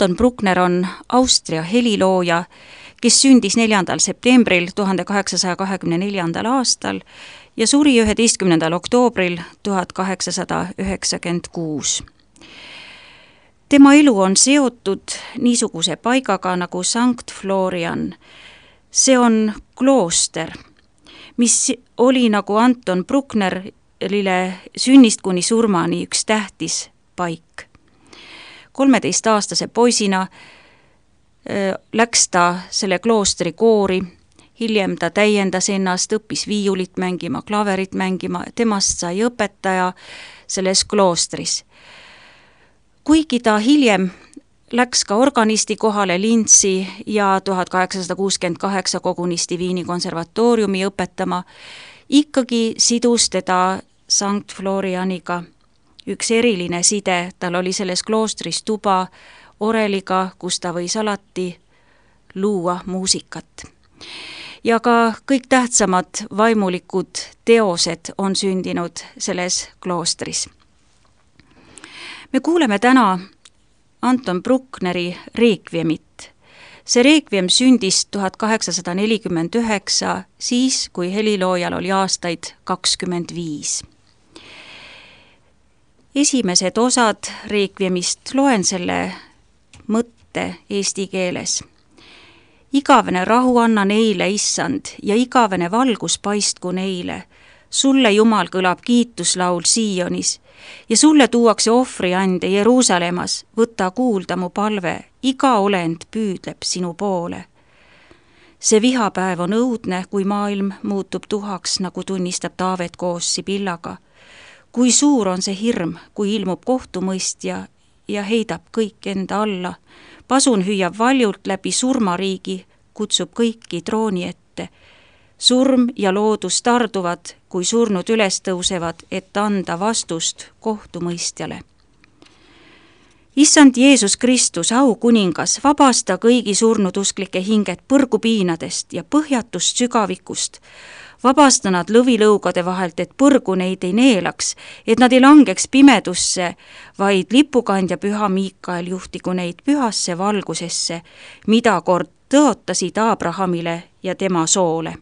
Anton Bruckner on Austria helilooja, kes sündis 4. septembril 1824. aastal ja suri 11. oktoobril 1896. Tema elu on seotud niisuguse paigaga nagu Sankt Florian. See on klooster, mis oli nagu Anton Brucknerile sünnist kuni surmani üks tähtis paik. 13-aastase poisina läks ta selle kloostri koori, hiljem ta täiendas ennast, õppis viiulit mängima, klaverit mängima, temast sai õpetaja selles kloostris. Kuigi ta hiljem läks ka organisti kohale Linzi ja 1868 kogunisti Viini konservatooriumi õpetama, ikkagi sidus teda Sankt Florianiga üks eriline side. Tal oli selles kloostris tuba oreliga, kus ta võis alati luua muusikat. Ja ka kõik tähtsamad vaimulikud teosed on sündinud selles kloostris. Me kuuleme täna Anton Bruckneri reekviemit. See reekviem sündis 1849, siis kui heliloojal oli aastaid 25. Esimesed osad reekviemist loen selle mõtte eesti keeles. Igavene rahu anna neile, issand, ja igavene valgus paistku neile. Sulle, Jumal, kõlab kiituslaul Sionis ja sulle tuuakse ohvriande Jeruusalemmas. Võta kuulda mu palve, iga olend püüdleb sinu poole. See vihapäev on õudne, kui maailm muutub tuhaks, nagu tunnistab Taavet koos Sibillaga. Kui suur on see hirm, kui ilmub kohtumõistja ja heidab kõik enda alla. Pasun hüüab valjult läbi surmariigi, kutsub kõiki trooni ette. Surm ja loodus tarduvad, kui surnud üles tõusevad, et anda vastust kohtumõistjale. Issand Jeesus Kristus, au kuningas, vabasta kõigi surnud usklike hinged põrgupiinadest ja põhjatust sügavikust. Vabasta nad lõvilõugade vahelt, et põrgu neid ei neelaks, et nad ei langeks pimedusse, vaid lipukandja püha Miikael juhtigu neid pühasse valgusesse, mida kord tõotasid Abrahamile ja tema soole.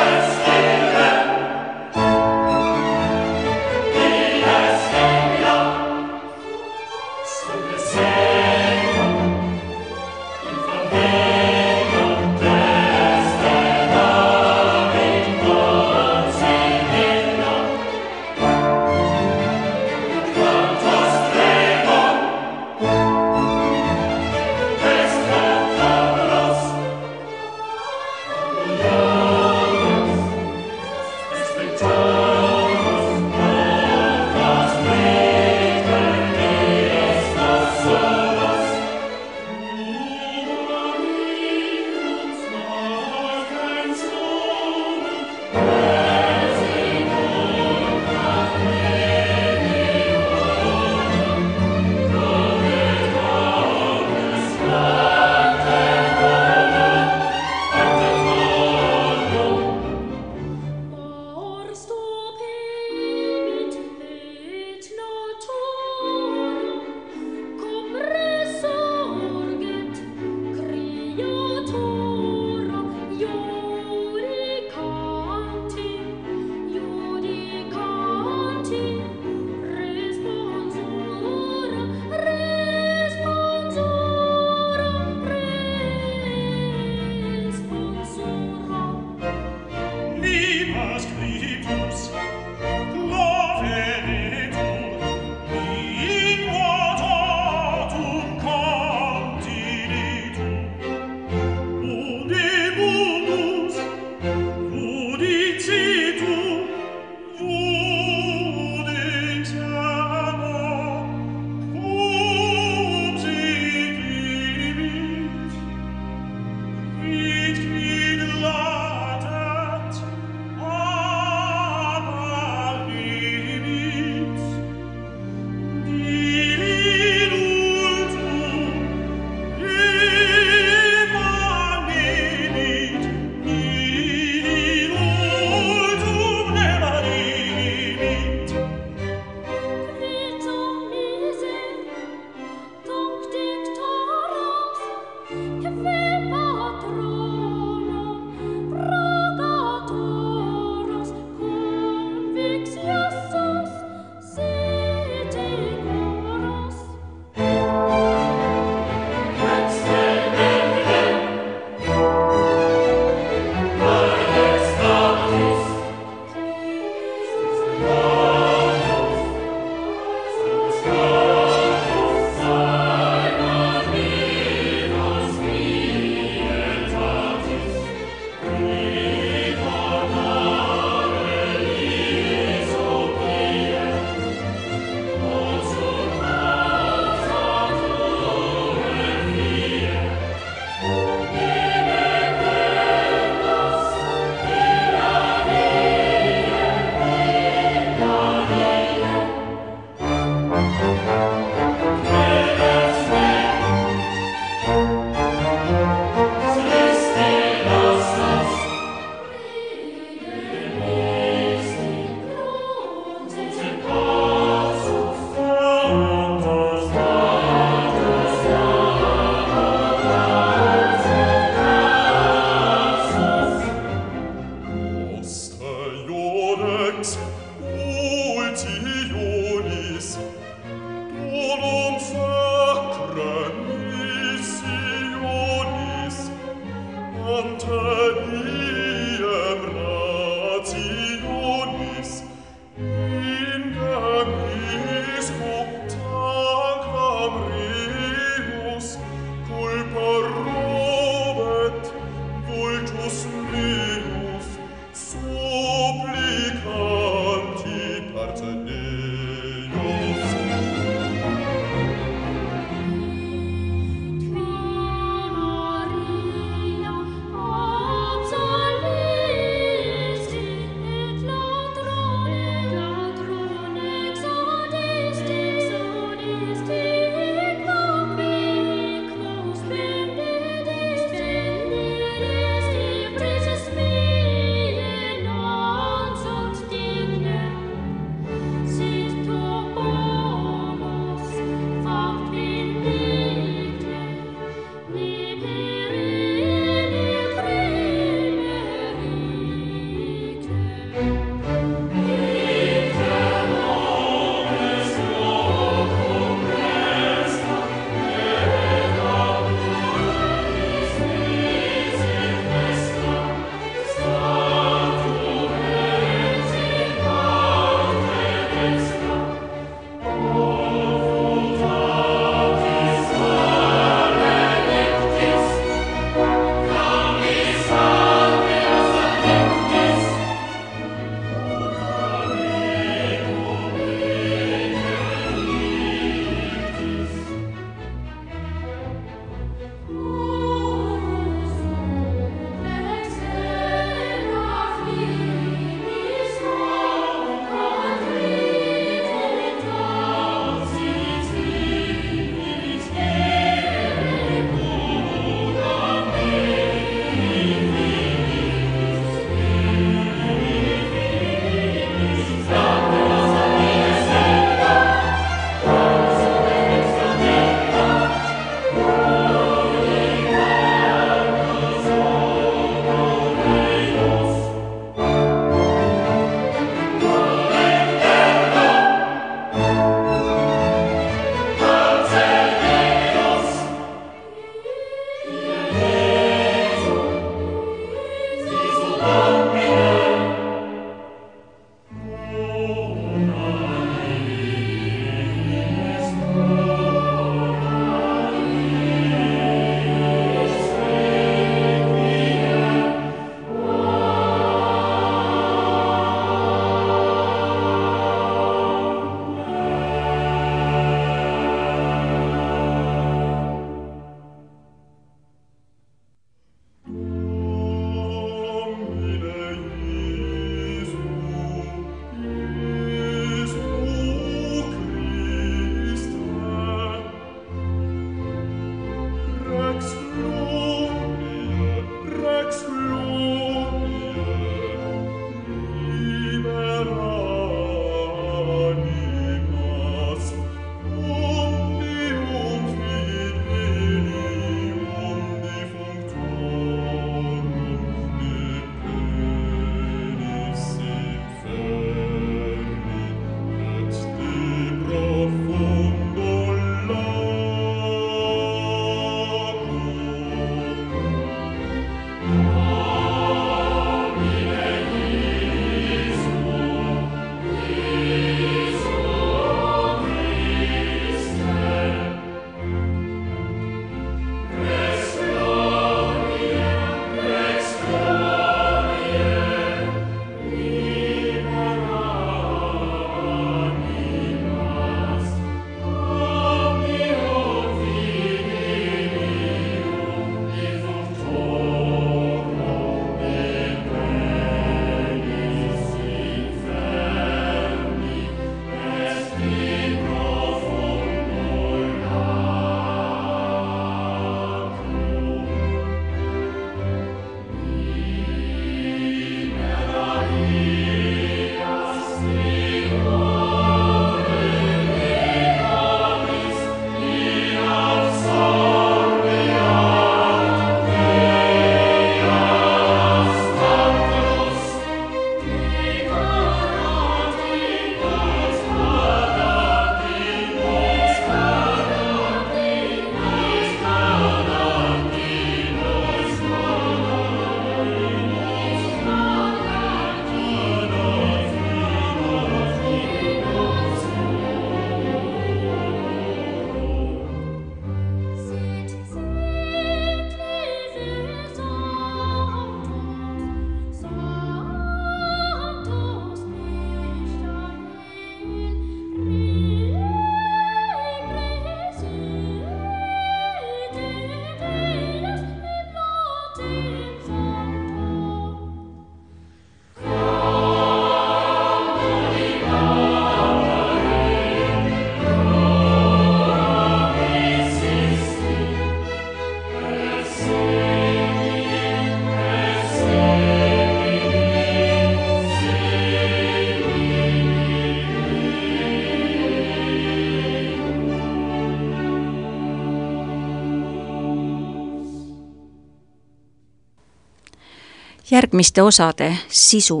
Järgmiste osade sisu.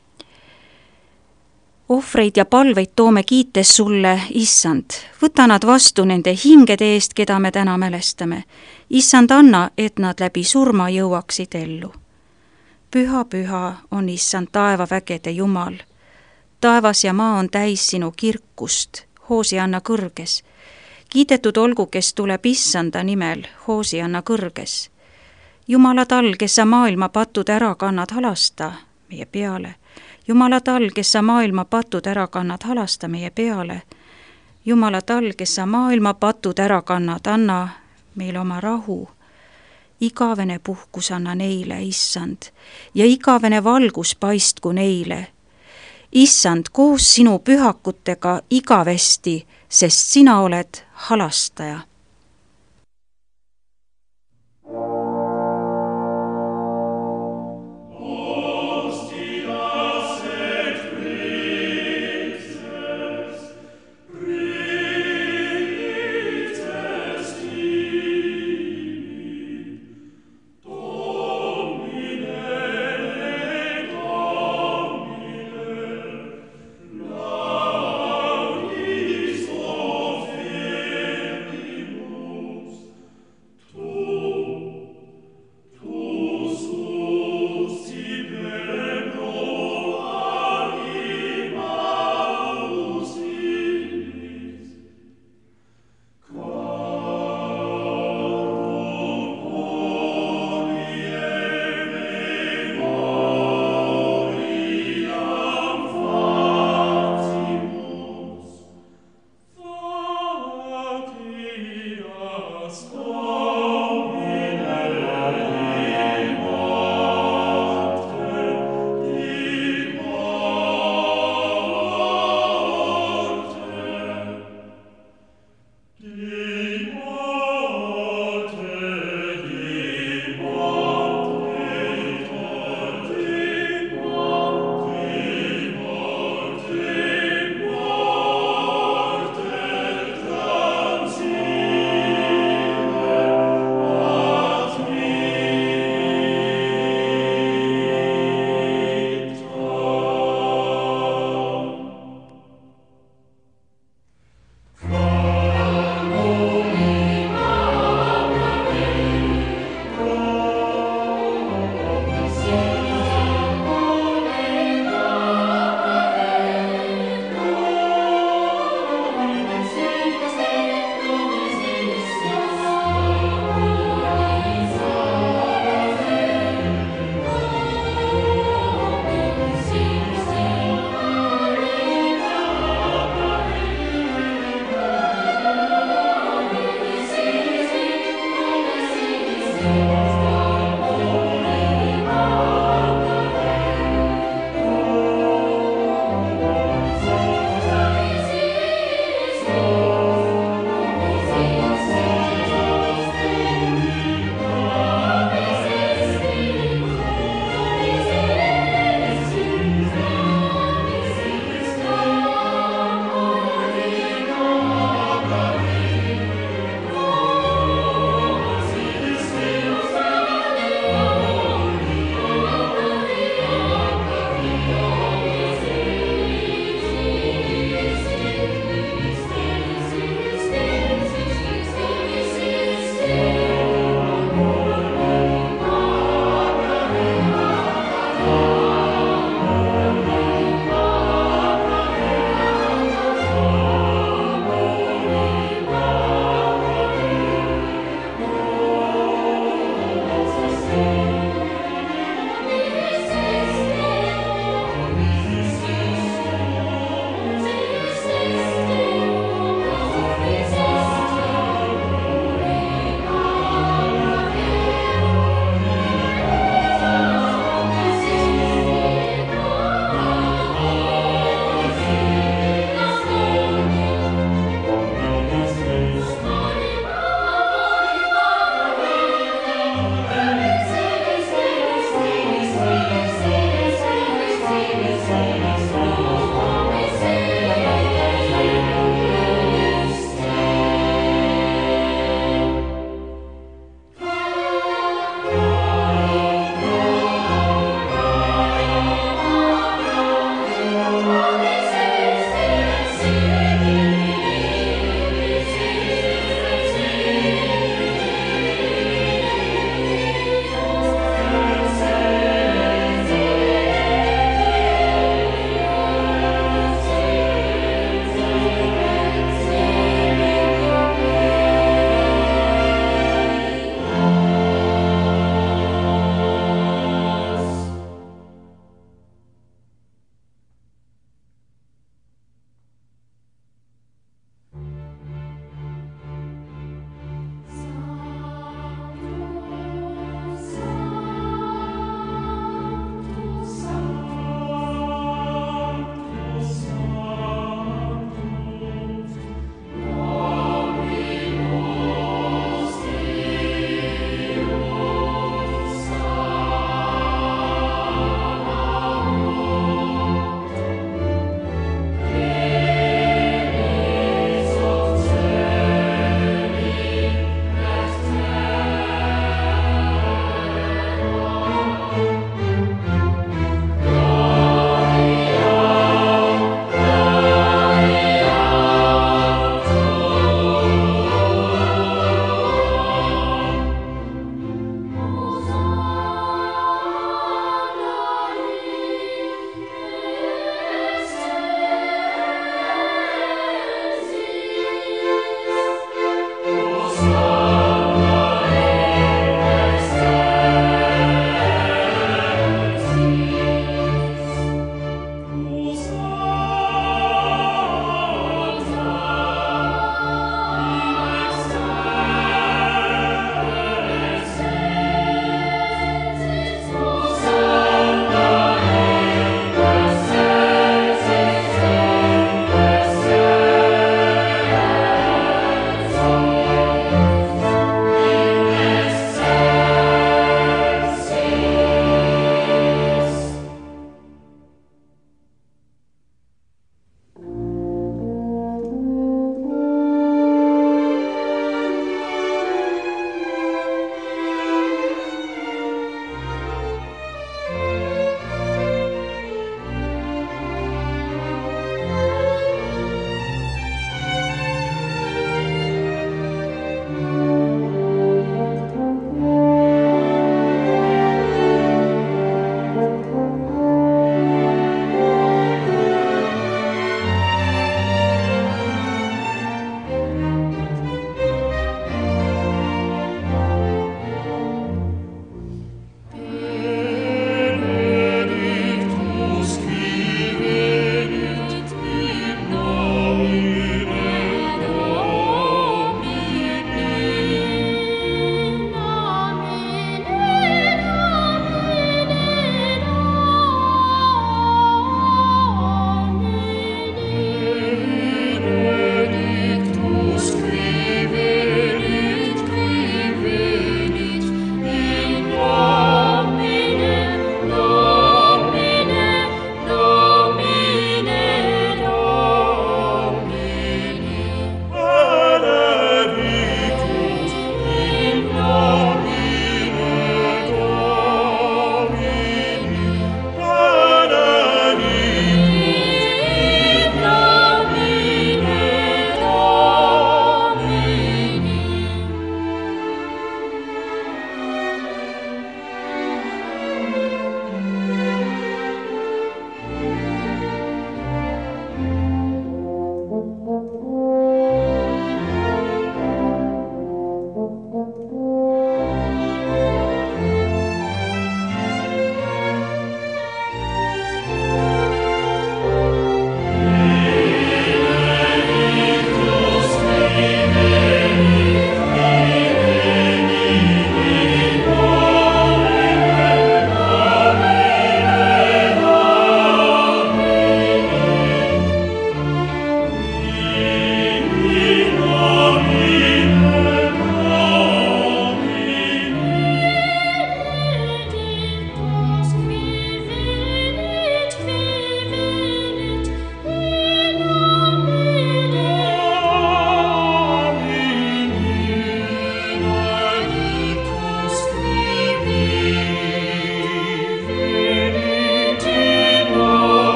Ohvreid ja palveid toome kiites sulle, Issand. Võta nad vastu nende hingede eest, keda me täna mälestame. Issand, anna, et nad läbi surma jõuaksid ellu. Püha, püha on Issand taevavägede Jumal. Taevas ja maa on täis sinu kirkust, Hoosianna kõrges. Kiidetud olgu, kes tuleb Issanda nimel, Hoosianna kõrges. Jumala tal, kes sa maailma patud ära kannad, halasta meie peale. Jumala tal, kes sa maailma patud ära kannad, halasta meie peale. Jumala tal, kes sa maailma patud ära kannad, anna meile oma rahu. Igavene puhkus anna neile, Issand, ja igavene valgus paistku neile. Issand, koos sinu pühakutega igavesti, sest sina oled halastaja.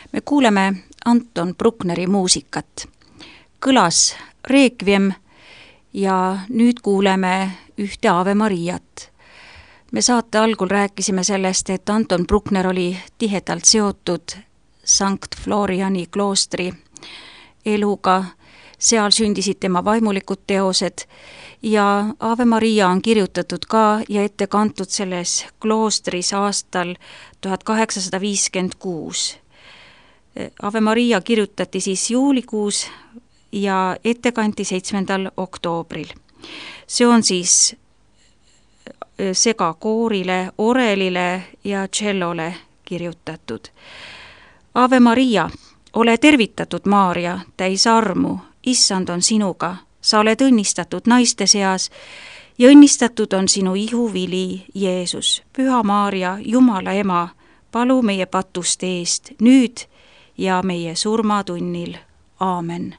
me kuuleme Anton Bruckneri muusikat. Kõlas Requiem ja nüüd kuuleme ühte Ave Mariat. Me saate algul rääkisime sellest, et Anton Bruckner oli tihedalt seotud Sankt Floriani kloostri eluga, seal sündisid tema vaimulikud teosed ja Ave Maria on kirjutatud ka ja ette kantud selles kloostris aastal 1856. Ave Maria kirjutati siis juulikuus ja ette kanti 7. oktoobril. See on siis segakoorile, orelile ja tšellole kirjutatud. Ave Maria, ole tervitatud, Maarja, täis armu, issand on sinuga, sa oled õnnistatud naiste seas ja õnnistatud on sinu ihuvili Jeesus. Püha Maarja, Jumala ema, palu meie patuste eest nüüd ja meie surmatunnil. Aamen.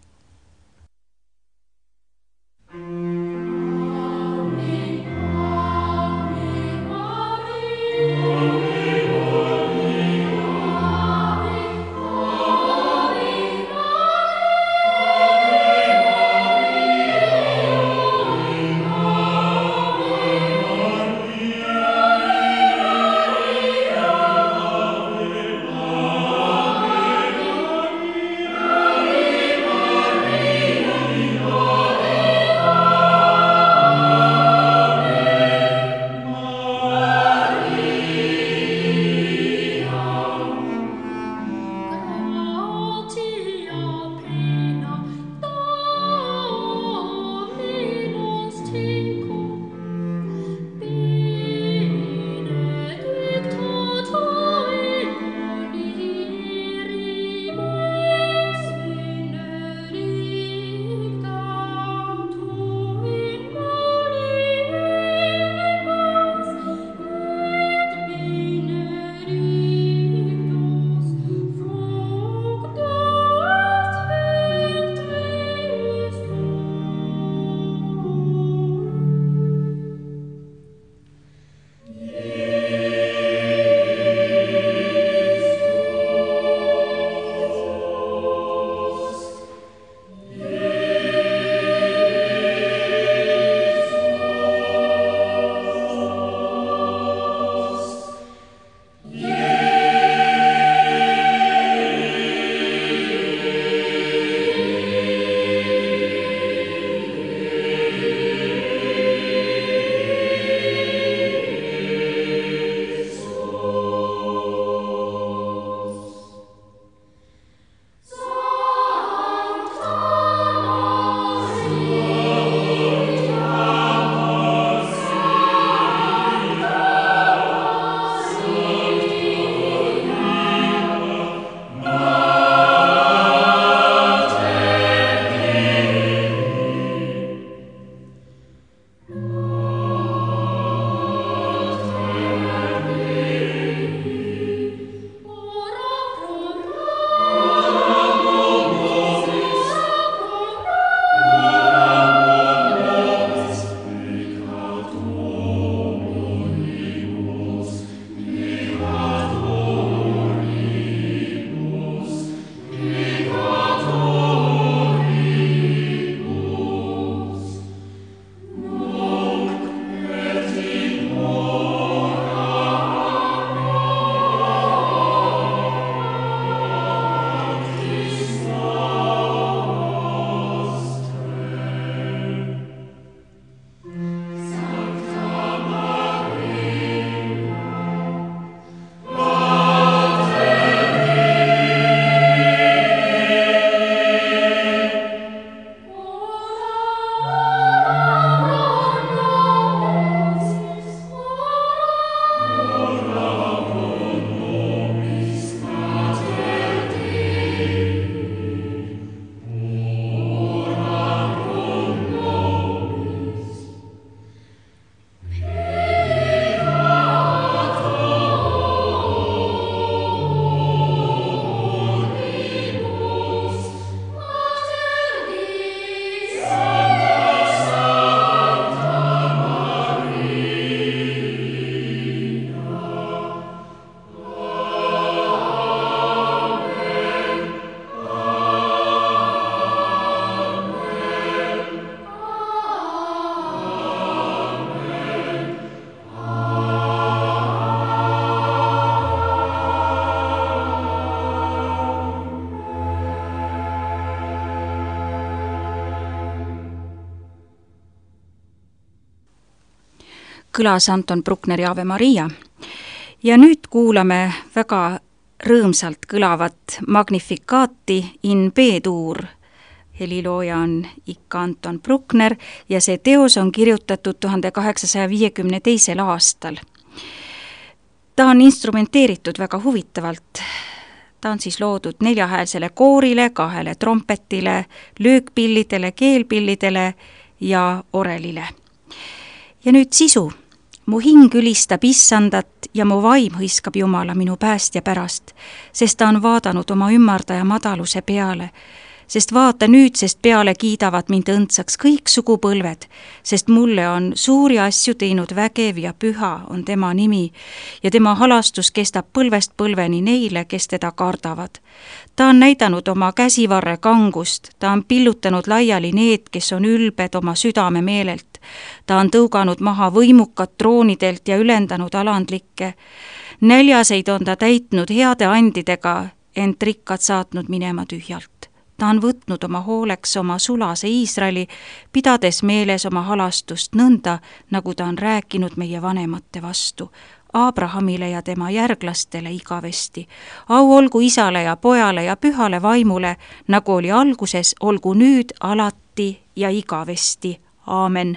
kõlas Anton Bruckneri Ave Maria ja nüüd kuulame väga rõõmsalt kõlavat Magnificaati in B-tuur. Helilooja on ikka Anton Bruckner ja see teos on kirjutatud 1852. aastal. Ta on instrumenteeritud väga huvitavalt. Ta on siis loodud 4-häälsele koorile, 2 trompetile, löökpillidele, keelpillidele ja orelile. Ja nüüd sisu. Mu hing ülistab issandat ja mu vaim hõiskab Jumala minu päästja pärast, sest ta on vaadanud oma ümmardaja madaluse peale, sest vaata nüüd, sest peale kiidavad mind õndsaks kõik sugupõlved, sest mulle on suuri asju teinud vägev ja püha on tema nimi ja tema halastus kestab põlvest põlveni neile, kes teda kardavad. Ta on näidanud oma käsivarre kangust, ta on pillutanud laiali need, kes on ülbed oma südame meelelt. Ta on tõuganud maha võimukad troonidelt ja ülendanud alandlikke. Näljaseid on ta täitnud heade andidega, ent rikkad saatnud minema tühjalt. Ta on võtnud oma hooleks oma sulase Iisraeli, pidades meeles oma halastust nõnda, nagu ta on rääkinud meie vanemate vastu, Abrahamile ja tema järglastele igavesti. Au olgu isale ja pojale ja pühale vaimule, nagu oli alguses, olgu nüüd, alati ja igavesti. Aamen.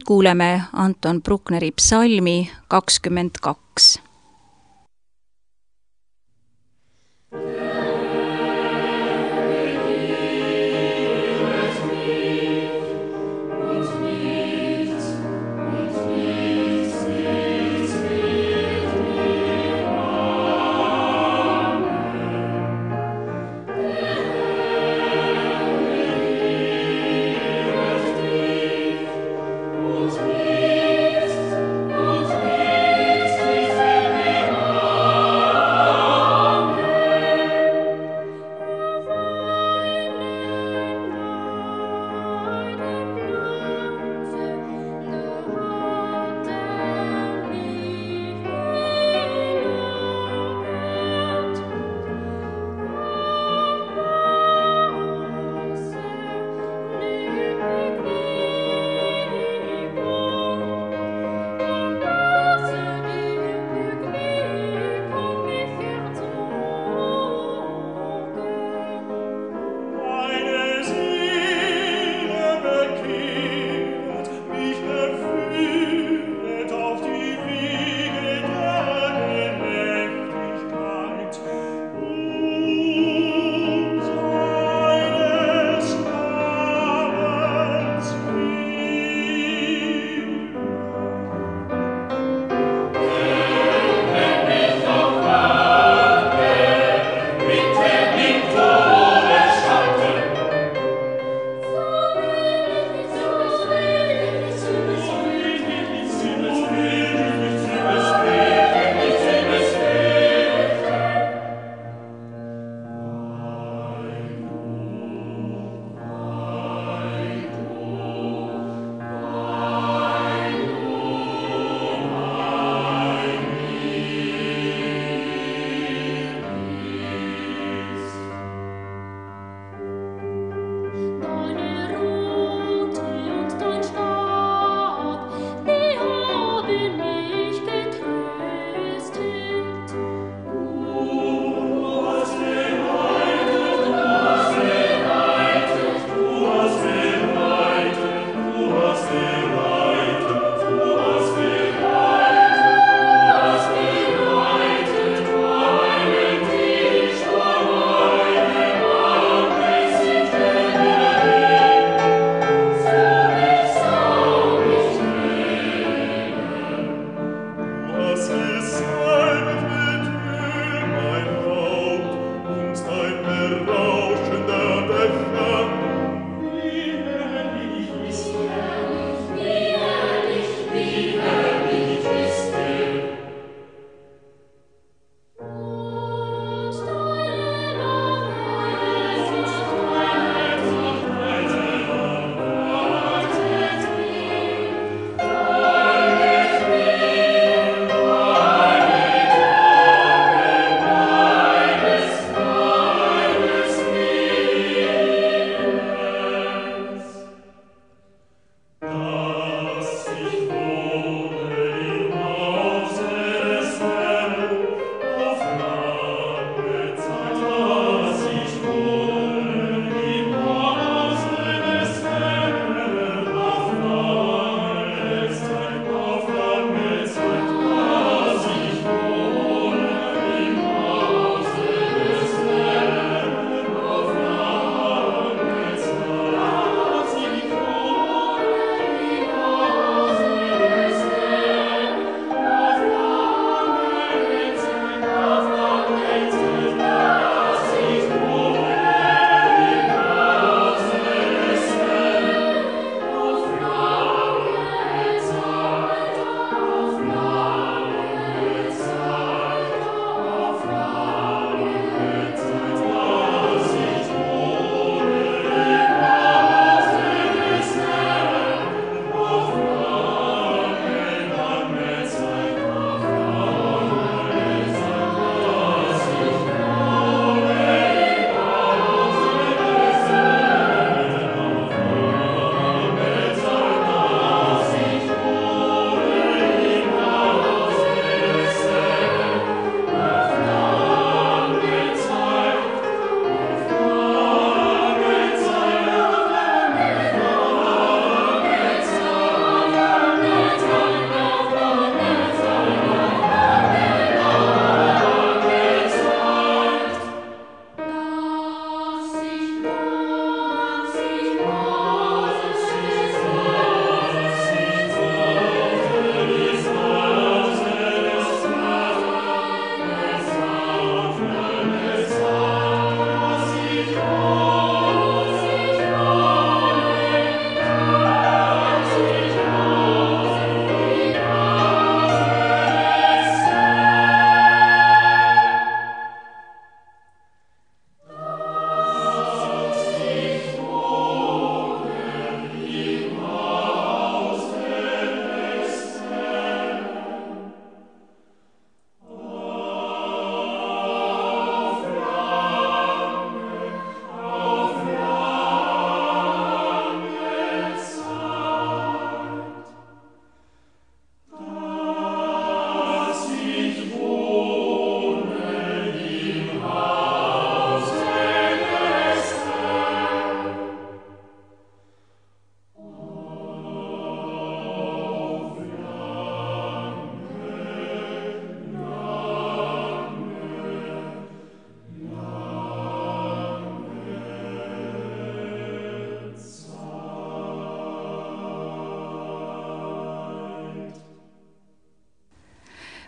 nüüd kuuleme Anton Bruckneri psalmi 22. Amen.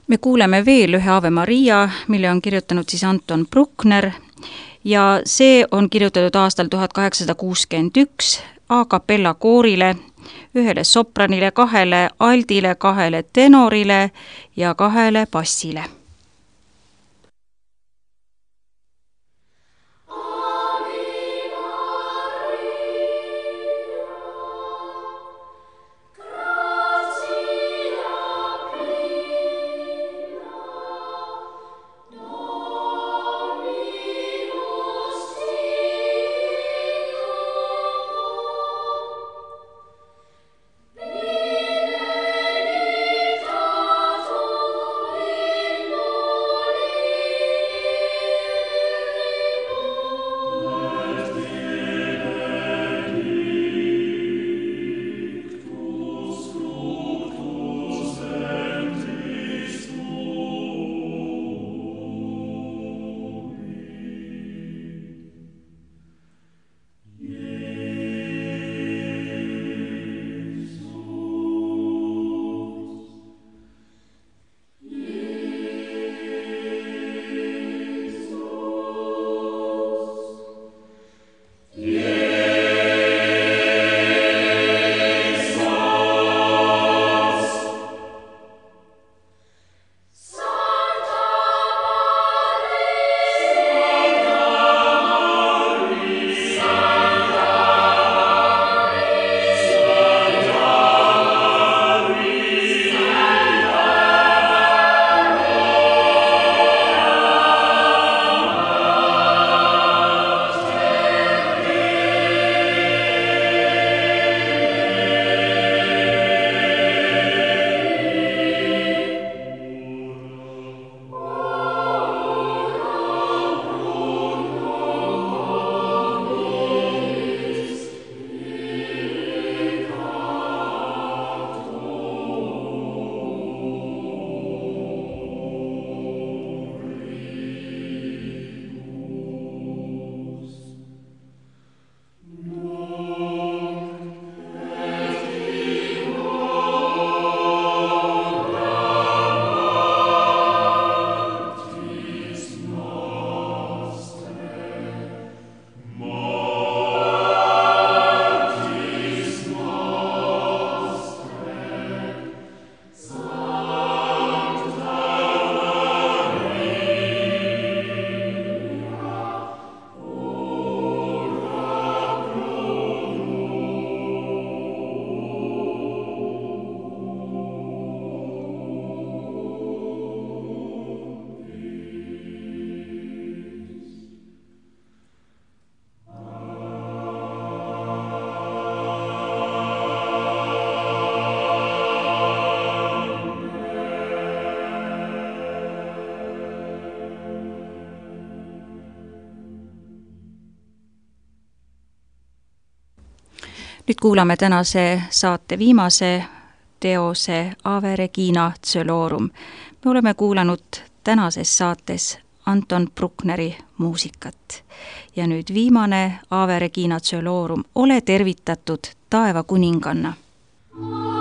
Me kuuleme veel ühe Ave Maria, mille on kirjutanud siis Anton Bruckner ja see on kirjutatud aastal 1861 a cappella koorile, ühele sopranile, 2 aldile, 2 tenorile ja 2 bassile. Nüüd kuulame tänase saate viimase teose Ave Regina Coelorum. Me oleme kuulanud tänases saates Anton Bruckneri muusikat. Ja nüüd viimane Ave Regina Coelorum, ole tervitatud taeva kuninganna.